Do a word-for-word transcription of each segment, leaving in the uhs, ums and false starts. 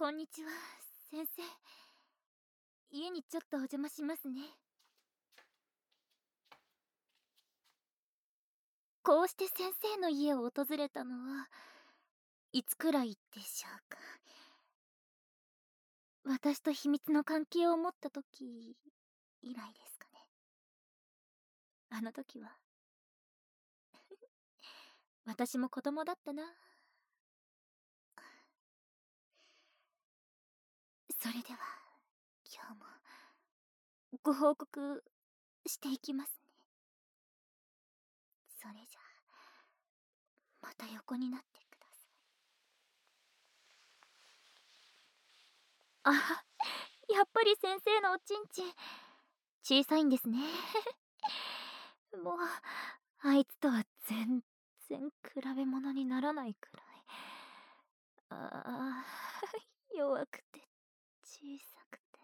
こんにちは、先生。家にちょっとお邪魔しますね。こうして先生の家を訪れたのはいつくらいでしょうか。私と秘密の関係を持った時以来ですかね。あの時は私も子供だったな。それでは今日もご報告していきますね。それじゃあまた横になってください。あ、やっぱり先生のおちんちん小さいんですね。もうあいつとは全然比べ物にならないくらい。ああ、弱くて小さくて、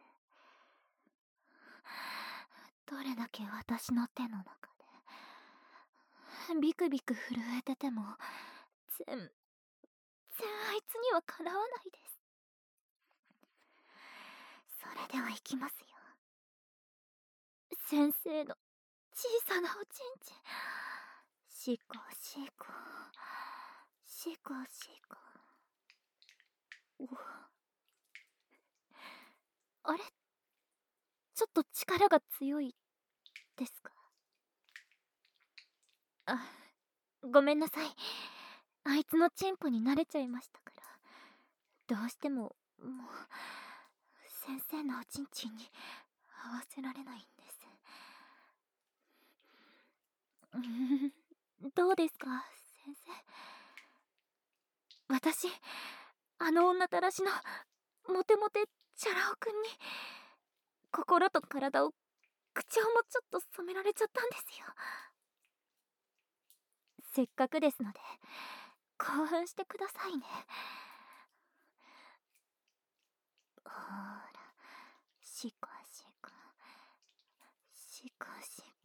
どれだけ私の手の中でビクビク震えてても全然あいつにはかなわないです。それではいきますよ。先生の小さなおちんちん、しこしこしこしこ。お、あれ、ちょっと力が強いですか？あ、ごめんなさい。あいつのチンポに慣れちゃいましたから、どうしてももう先生のおちんちんに合わせられないんです。うーん、どうですか先生。私あの女たらしのモテモテチャラ男くんに心と体を口調もちょっと染められちゃったんですよ。せっかくですので興奮してくださいね。ほら、シコシコシコシコ。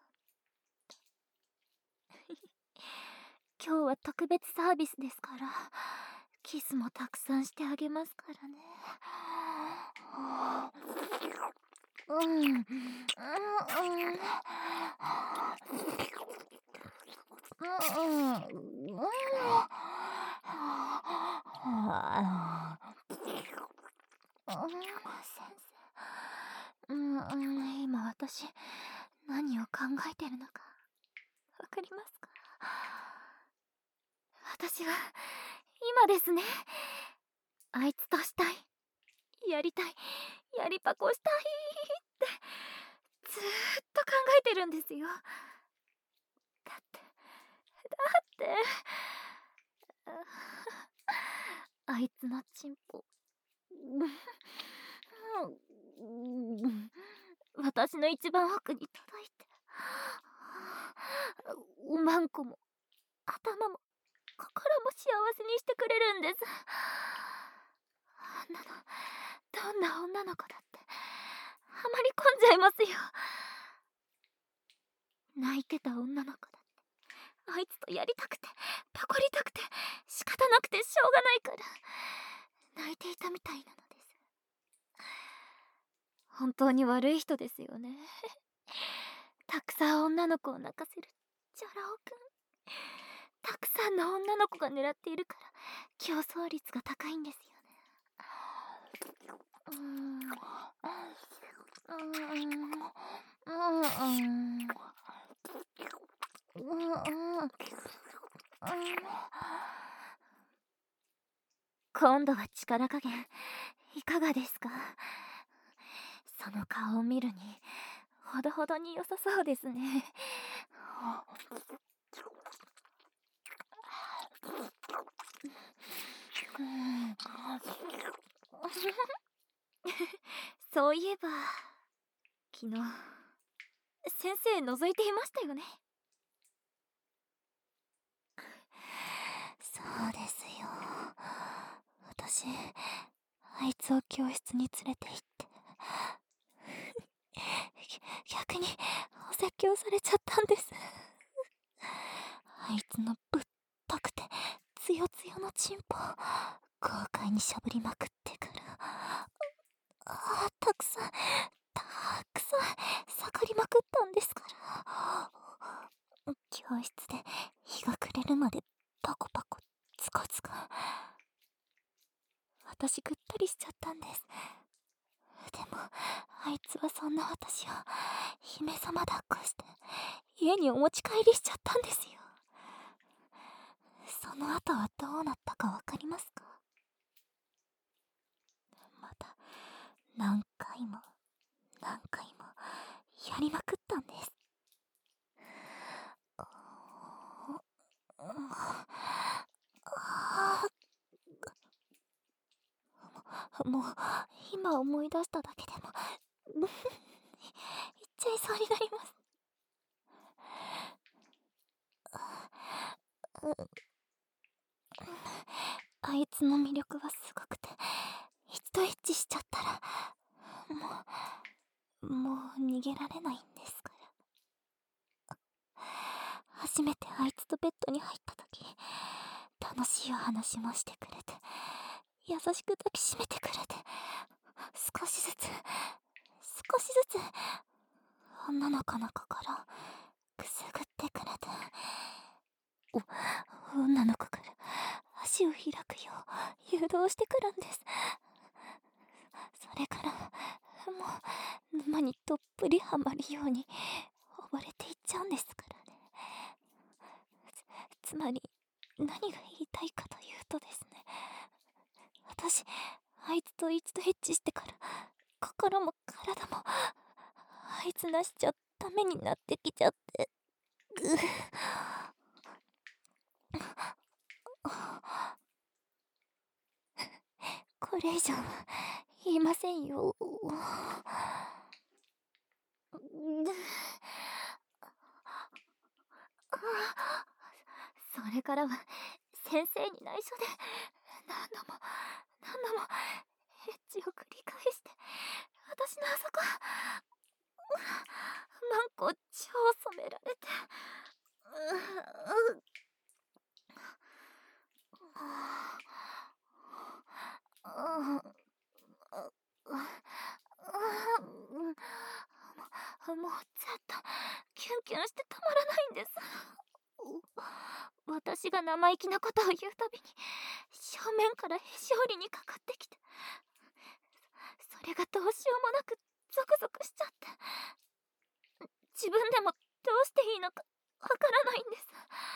今日は特別サービスですから、キスもたくさんしてあげますからね。うんうんうんうん。先生、うんうん、今私何を考えてるのかわかりますか？私は今ですね、あいつとしたい、やりたい、やりパコしたいってずーっと考えてるんですよ。だってだってあいつのチンポ私の一番奥に届いて、おまんこも頭も心も幸せにしてくれるんです。あんなのどんな女の子だってハマり込んじゃいますよ。泣いてた女の子だってあいつとやりたくてパコりたくて仕方なくてしょうがないから泣いていたみたいなのです。本当に悪い人ですよね。たくさん女の子を泣かせるチャラ男くん。たくさんの女の子が狙っているから競争率が高いんですよね。うーんうーんうーんうんうん。今度は力加減いかがですか？その顔を見るにほどほどに良さそうですね。そういえば昨日先生覗いていましたよね。そうですよ。私あいつを教室に連れて行って逆にお説教されちゃったんです。あいつのぶっとくてつよつよのチンポ豪快にしゃぶりまくってから、あたくさんたくさん盛りまくったんですから。教室で日が暮れるまでパコパコツコツコ。私ぐったりしちゃったんです。でもあいつはそんな私を姫様抱っこして家にお持ち帰りしちゃったんですよ。その後はどうなったかわかりますか？また何回も何回もやりまくったんです。もう今思い出しただけでも言っちゃいそうになります。あいつの魅力はすごくて、一度エッチしちゃったらもうもう逃げられないんですから。初めてあいつとベッドに入った時、楽しいお話もしてくれて、優しく抱きしめてくれて、少しずつ少しずつ女の子の心をくすぐってくれて、お女の子から足を開くよう誘導してくるんです。それからもう沼にどっぷりはまるように溺れていっちゃうんですからね。つ、つまり何が言いたいかというとですね、私あいつと一度エッチしてから心も体もあいつなしじゃダメになってきちゃって、ぐこれ以上は言いませんよ。それからは先生に内緒で何度も何度もエッチを繰り返して、私のあそこマンコ超染められて、もうずっとキュンキュンしてたまらないんです。私が生意気なことを言うたびに正面からへし折りにかかってきて、それがどうしようもなくゾクゾクしちゃって、自分でもどうしていいのかわからないんです。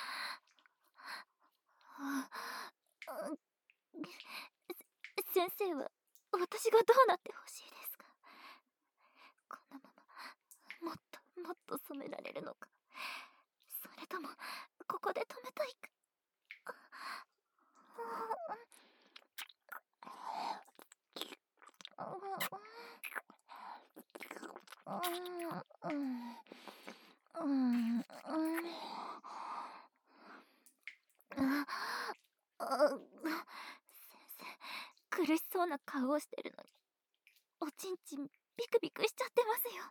先生は私がどうなってほしいですか？このままもっともっと染められるのか、それともここで止めたいか。苦しそうな顔をしてるのにおちんちんビクビクしちゃってますよ。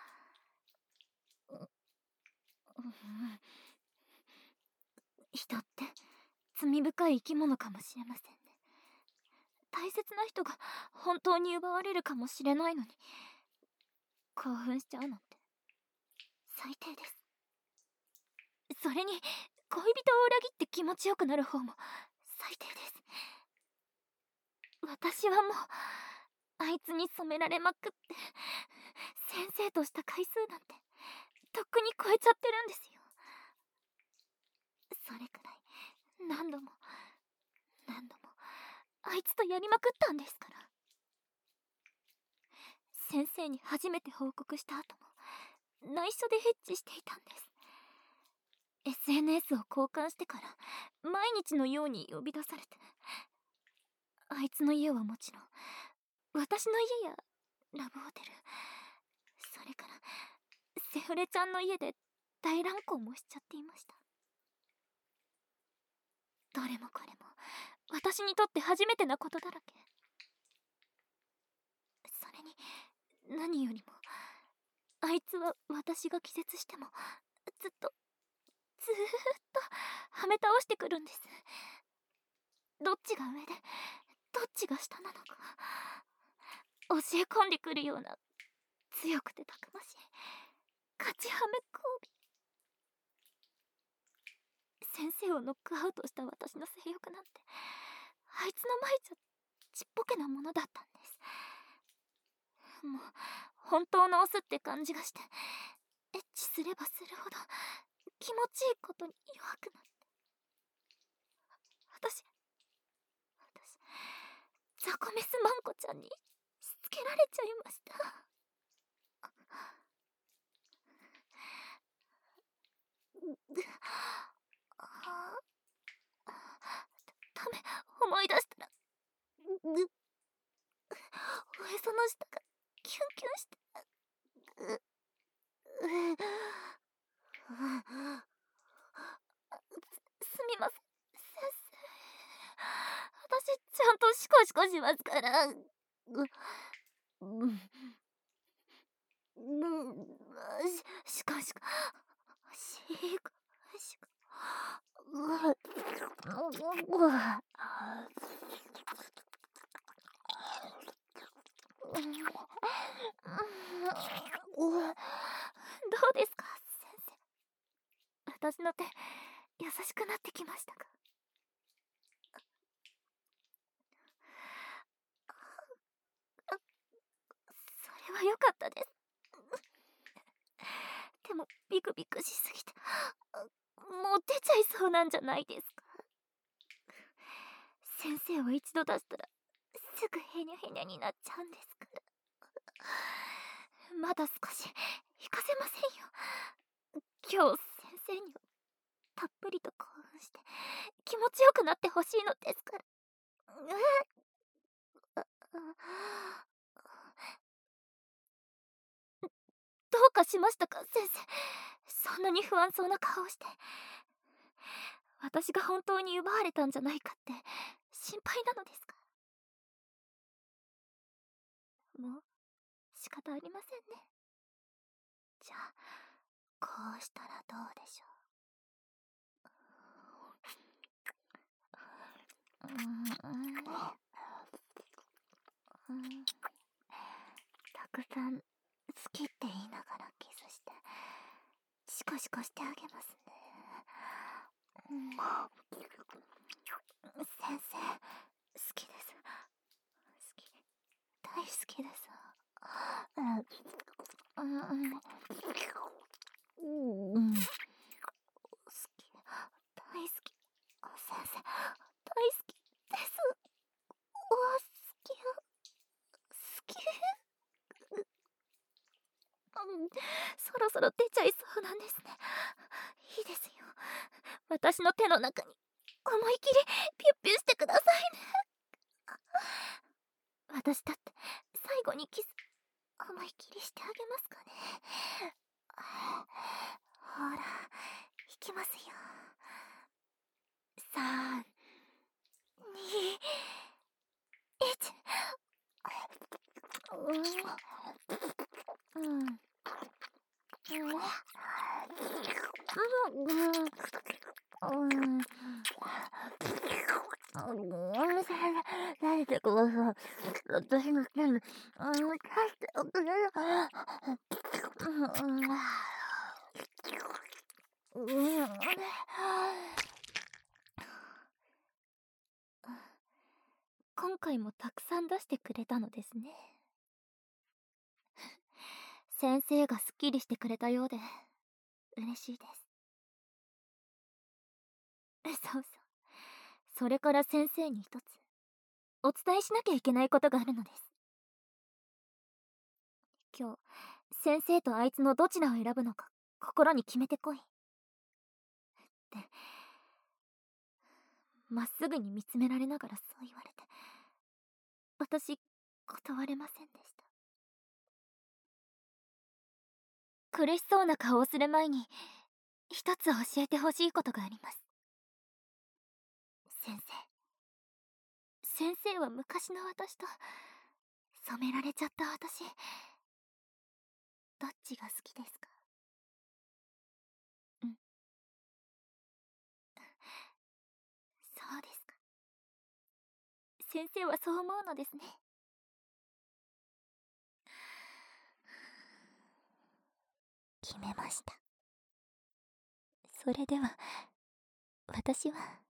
人って罪深い生き物かもしれませんね。大切な人が本当に奪われるかもしれないのに興奮しちゃうなんて最低です。それに恋人を裏切って気持ちよくなる方も最低です。私はもうあいつに染められまくって先生とした回数なんてとっくに超えちゃってるんですよ。それくらい何度も何度もあいつとやりまくったんですから。先生に初めて報告した後も内緒でエッチしていたんです。 エスエヌエス を交換してから毎日のように呼び出されて、あいつの家はもちろん私の家やラブホテル、それからセフレちゃんの家で大乱行もしちゃっていました。どれもこれも私にとって初めてなことだらけ。それに何よりもあいつは私が気絶してもずっとずーっとはめ倒してくるんです。どっちが上でどっちが下なのか教え込んでくるような強くてたくましい勝ちはめ交尾。先生をノックアウトした私の性欲なんてあいつの前じゃちっぽけなものだったんです。もう本当のオスって感じがして、エッチすればするほど気持ちいいことに弱くなって、私私ザコメスマンコちゃんにしつけられちゃいました。ダメ、思い出したらおへその下がキュンキュンして、すみません先生、私ちゃんとシコシコしますから。ううんししかしかしかしかうどうですか先生、私の手優しくなってきましたか？それは良かったです。でもビクビクしすぎてもう出ちゃいそうなんじゃないですか？先生を一度出したらすぐヘニャヘニャになっちゃうんですから。まだ少し行かせませんよ。今日先生にはたっぷりと興奮して気持ちよくなってほしいのですから。どうかしましたか先生、そんなに不安そうな顔をして。私が本当に奪われたんじゃないかって心配なのですか？もう仕方ありませんね。じゃあこうしたらどうでしょう。うーん、うん、たくさん好きって言いながらキスしてシコシコしてあげますね。うん、先生好きです、好き、大好きです。うん、うんうん、好き、大好き、先生大好きです。お好きよ、好き。うん、そろそろ出ちゃいそうなんですね。いいですよ、私の手の中に思い切りピュッピュしてくださいね。私だって最後にキス思い切りしてあげますかね。ほらいきますよ。さんにいち。うんうんうんうん慣れてください。私の手に、うん、貸してくれる。うん、今回もたくさん出してくれたのですね。先生がすっきりしてくれたようで嬉しいです。そうそう、それから先生に一つお伝えしなきゃいけないことがあるのです。今日先生とあいつのどちらを選ぶのか心に決めてこいってまっすぐに見つめられながらそう言われて、私断れませんでした。苦しそうな顔をする前に一つ教えてほしいことがあります。先生、先生は昔の私と染められちゃった私、どっちが好きですか？うん、そうですか。 先生はそう思うのですね。決めました。それでは私は